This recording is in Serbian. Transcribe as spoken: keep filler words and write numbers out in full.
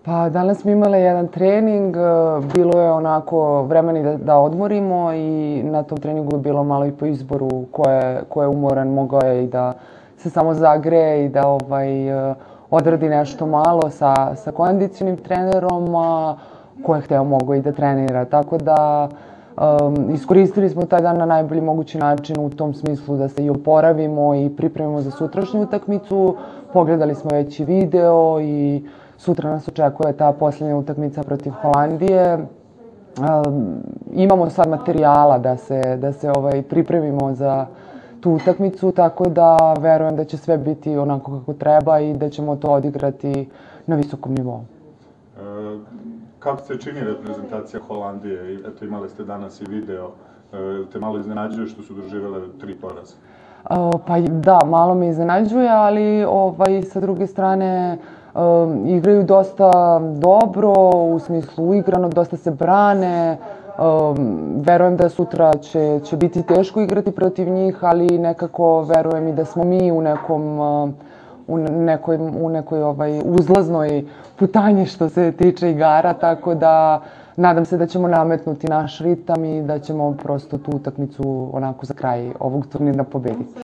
Pa danas smo imali jedan trening, bilo je onako vremena da, da odmorimo i na tom treningu je bilo malo i po izboru ko je, ko je umoran, mogao je i da se samo zagreje i da ovaj, odradi nešto malo sa, sa kondicionim trenerom, a ko je hteo mogao i da trenira. Tako da um, iskoristili smo taj dan na najbolji mogući način u tom smislu da se i oporavimo i pripremimo za sutrašnju utakmicu. Pogledali smo već i video i sutra nas očekuje ta posljednja utakmica protiv Holandije. Um, imamo sad materijala da se, da se ovaj, pripremimo za tu utakmicu, tako da verujem da će sve biti onako kako treba i da ćemo to odigrati na visokom nivou. E, kako se čini reprezentacija Holandije? Eto, imali ste danas i video. E, te malo iznenađuje što su doživjele tri poraza? Uh, pa da, malo me iznenađuje, ali ovaj, sa druge strane um, igraju dosta dobro, u smislu uigrano, dosta se brane. Um, verujem da sutra će, će biti teško igrati protiv njih, ali nekako verujem i da smo mi u nekom uh, u nekoj, u nekoj ovaj, uzlaznoj putanji što se tiče igara, tako da nadam se da ćemo nametnuti naš ritam i da ćemo prosto tu utakmicu onako za kraj ovog turnira pobediti.